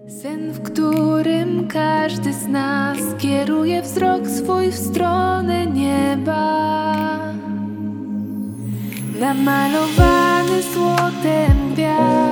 Sen, w którym każdy z nas kieruje wzrok swój w stronę nieba, namalowany złotem gwiazd.